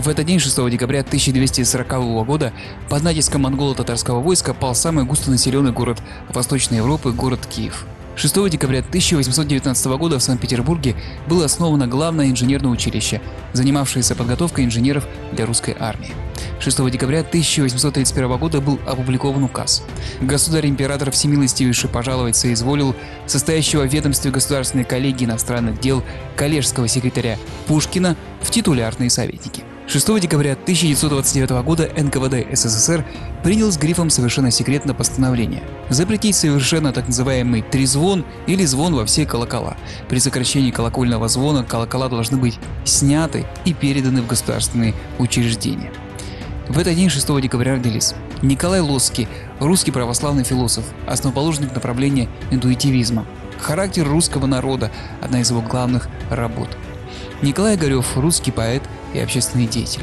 В этот день, 6 декабря 1240 года, под натиском монголо-татарского войска пал самый густонаселенный город Восточной Европы – город Киев. 6 декабря 1819 года в Санкт-Петербурге было основано главное инженерное училище, занимавшееся подготовкой инженеров для русской армии. 6 декабря 1831 года был опубликован указ. Государь-император всемилостивейше пожаловать соизволил состоящего в ведомстве Государственной коллегии иностранных дел коллежского секретаря Пушкина в титулярные советники. 6 декабря 1929 года НКВД СССР принял с грифом «Совершенно секретно» постановление запретить совершенно так называемый трезвон или звон во все колокола. При сокращении колокольного звона колокола должны быть сняты и переданы в государственные учреждения. В этот день, 6 декабря, родились Николай Лосский, русский православный философ, основоположник направления индуитивизма. «Характер русского народа» – одна из его главных работ. Николай Огарев – русский поэт и общественный деятель.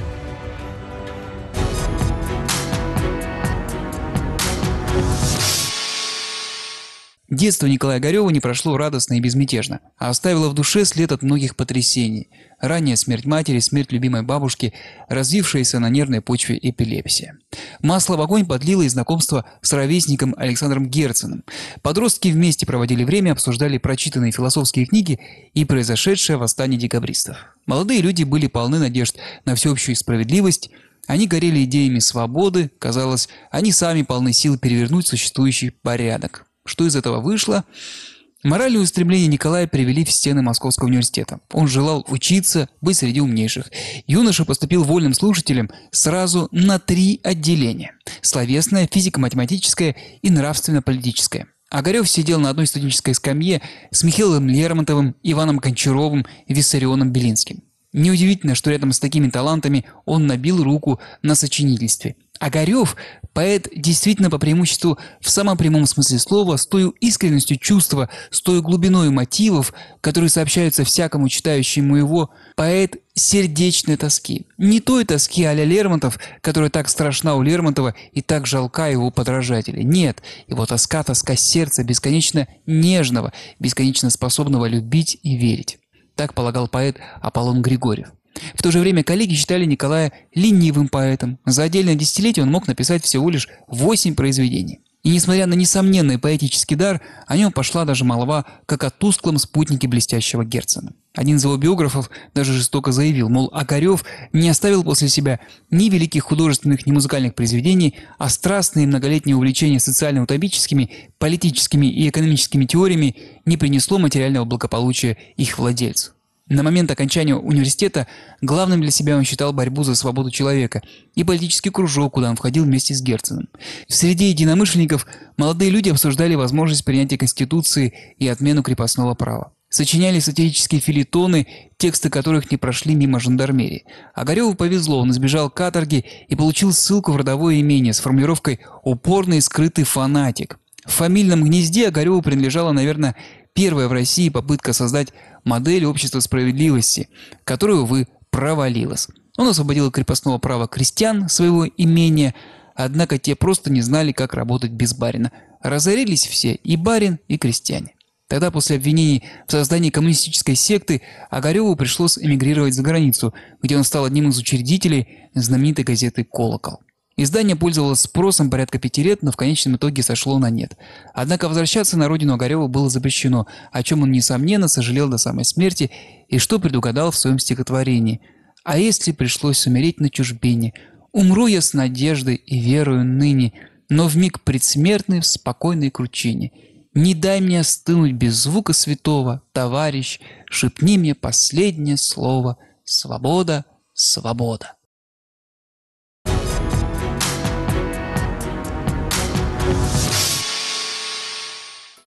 Детство Николая Огарева не прошло радостно и безмятежно, а оставило в душе след от многих потрясений. Ранняя смерть матери, смерть любимой бабушки, развившаяся на нервной почве эпилепсия. Масло в огонь подлило и знакомство с ровесником Александром Герценом. Подростки вместе проводили время, обсуждали прочитанные философские книги и произошедшее восстание декабристов. Молодые люди были полны надежд на всеобщую справедливость. Они горели идеями свободы, казалось, они сами полны сил перевернуть существующий порядок. Что из этого вышло? Моральные устремления Николая привели в стены Московского университета. Он желал учиться, быть среди умнейших. Юноша поступил вольным слушателем сразу на 3 отделения – словесное, физико-математическое и нравственно-политическое. Огарев сидел на одной студенческой скамье с Михаилом Лермонтовым, Иваном Гончаровым и Виссарионом Белинским. Неудивительно, что рядом с такими талантами он набил руку на сочинительстве. Огарев – поэт действительно по преимуществу в самом прямом смысле слова, с той искренностью чувства, с той глубиной мотивов, которые сообщаются всякому читающему его, поэт сердечной тоски. Не той тоски а-ля Лермонтов, которая так страшна у Лермонтова и так жалка его подражателей. Нет, его тоска – тоска сердца, бесконечно нежного, бесконечно способного любить и верить. Так полагал поэт Аполлон Григорьев. В то же время коллеги считали Николая ленивым поэтом. За отдельное десятилетие он мог написать всего лишь 8 произведений. И несмотря на несомненный поэтический дар, о нем пошла даже молва, как о тусклом спутнике блестящего Герцена. Один из его биографов даже жестоко заявил, мол, Огарев не оставил после себя ни великих художественных, ни музыкальных произведений, а страстные многолетние увлечения социально-утопическими, политическими и экономическими теориями не принесло материального благополучия их владельцу. На момент окончания университета главным для себя он считал борьбу за свободу человека и политический кружок, куда он входил вместе с Герценом. Среди единомышленников молодые люди обсуждали возможность принятия Конституции и отмену крепостного права. Сочиняли сатирические фельетоны, тексты которых не прошли мимо жандармерии. Огареву повезло, он избежал каторги и получил ссылку в родовое имение с формулировкой «упорный скрытый фанатик». В фамильном гнезде Огареву принадлежала, наверное, первая в России попытка создать модель общества справедливости, которая, увы, провалилась. Он освободил от крепостного права крестьян своего имения, однако те просто не знали, как работать без барина. Разорились все, и барин, и крестьяне. Тогда, после обвинений в создании коммунистической секты, Огареву пришлось эмигрировать за границу, где он стал одним из учредителей знаменитой газеты «Колокол». Издание пользовалось спросом порядка 5 лет, но в конечном итоге сошло на нет. Однако возвращаться на родину Огареву было запрещено, о чем он, несомненно, сожалел до самой смерти и что предугадал в своем стихотворении. «А если пришлось умереть на чужбине, умру я с надеждой и верою ныне, но вмиг предсмертный в спокойной кручине. Не дай мне остынуть без звука святого, товарищ, шепни мне последнее слово: свобода, свобода».